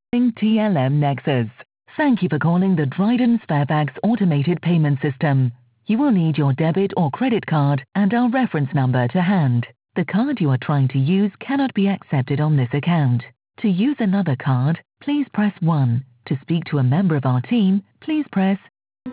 TLM Nexus. Thank you for calling the Dryden Sparebags automated payment system. You will need your debit or credit card and our reference number to hand. The card you are trying to use cannot be accepted on this account. To use another card, please press 1. To speak to a member of our team, please press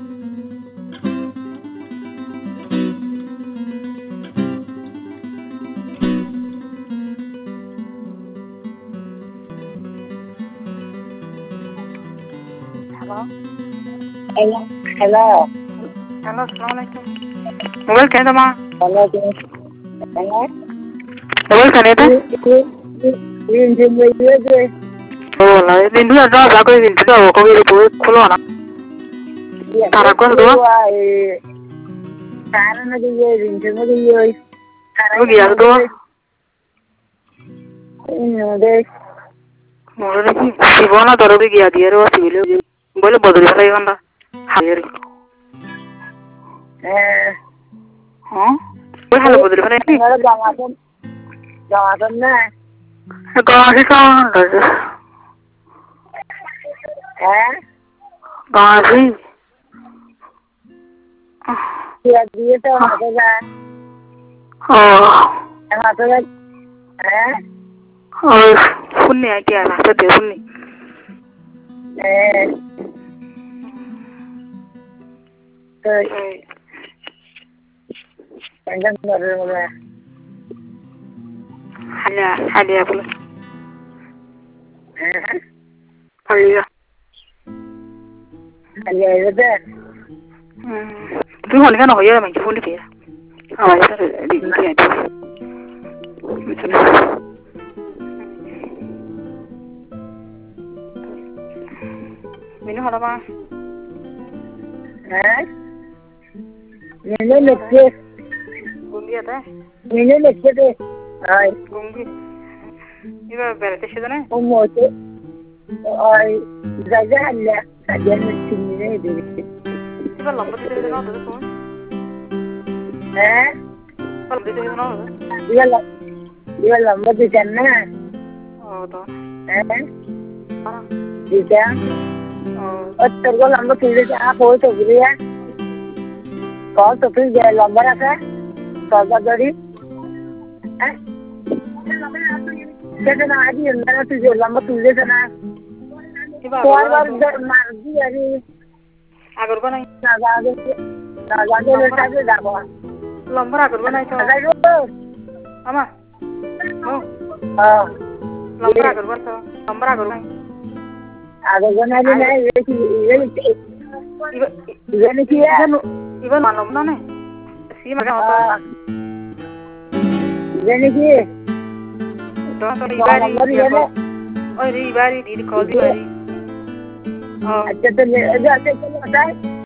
Hello. Hello. Hello. Hello. Assalamualaikum. Mobile kaya tama? Hello. Hello. Mobile kaya ta? Rinjin với Oh, la. Rindu ada apa? Kau rindu ada? Kau ini boleh keluar nak? Tarak kau tu? Tarak nak dia rinjin nak dia. Kau dia tu? Ini deh. Mula ni si bona taruh dia dia tu si boleh bodoh saya kan dah. Hadir. Boleh halu bodoh saya ni? Jangan na. Kau sih kan? Kau sih? Dia tu apa dah? Oh. Apa dah? Oh, phun ni aja lah, tu phun ni. Panjang berapa? Hadiah pula. Hadiah. Hadiah itu. Tu orang kan orang yang macam phun ni. Awak itu di sini ada. Macam ni. Menu apa mah? Menu lekir. Gungi ada? Menu lekir deh. Ay. Gungi. Iba berarti sudah ni? Umur tu. Ay. Zaja Allah. Zaja mesti ni deh. Iba lambat itu sudah ada tu. Lambat itu sudah ada. Iba lambat itu kan? Oh, tu. Iya. Terus lambat itu apa itu dia? Kau tu dia lambat apa? Kau jadi? Jadi nak ada yang mana tu dia lambat tu dia sana. Kuar mardi hari. Agar kau naik? Naga lepas tu dah buat. Lambat agar kau naik tu? Ama? Oh. Lambat agar kau tu? Lambat agar kau naik? Agar kau naik ni? Ini kia? Iban malam mana? Si macam apa? Ini kia? Tuan ibari. Oh, ibari di call ibari. अच्छा तो ले जा